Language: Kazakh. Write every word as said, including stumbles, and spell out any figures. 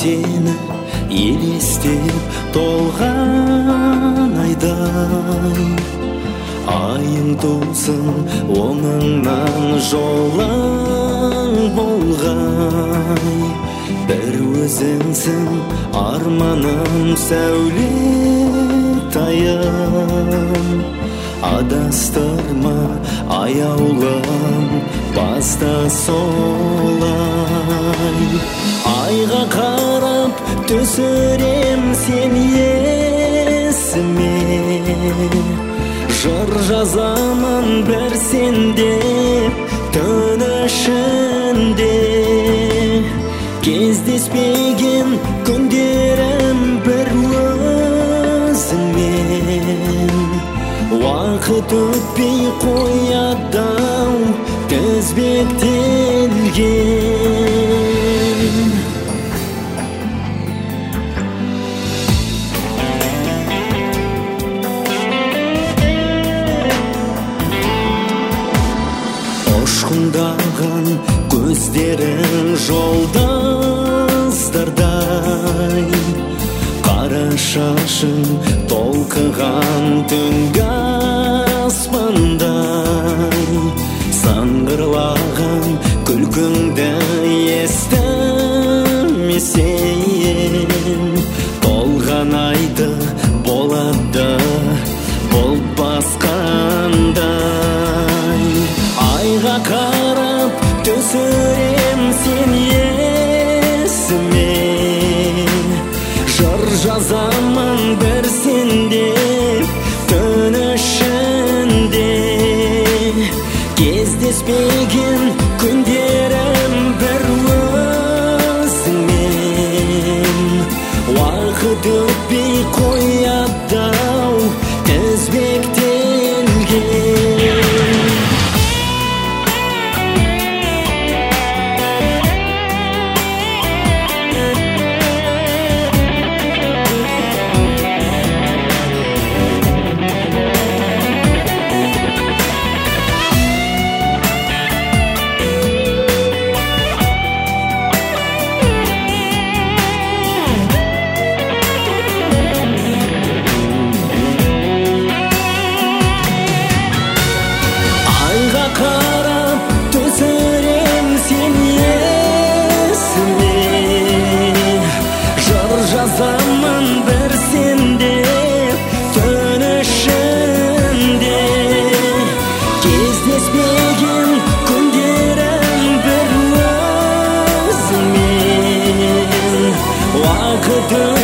сені елестеп толған айдай. Айың тусын оңыңнан жолың болғай. Бір өзіңсің арманым сәулетайым. Адастырма аяулым баста солай. Айға қарап түсірем сен есіме. Жыр жазамын бір сенде түн ішінде. Кездеспеген күндерім бір өзіңмен. Уақыт өтпей қояды-ау тізбектелген. Ұшқындаған көздерің жолдастардай. Қара шашың толқыған түнгі аспандай. Сыңғырлаған күлкіңді естімесем, толған айды болады бұлт басқандай. Айға қарап түсірем сен есіме. Жыр жазамын бір сенде түн ішінде. Кездеспеген күндерім бір өзіңмен. Уақыт өтпей қояды-ау тізбектелген. Жазамын бір сенде түн ішінде. Кездеспеген күндерім бір өзіңмен. Уақыт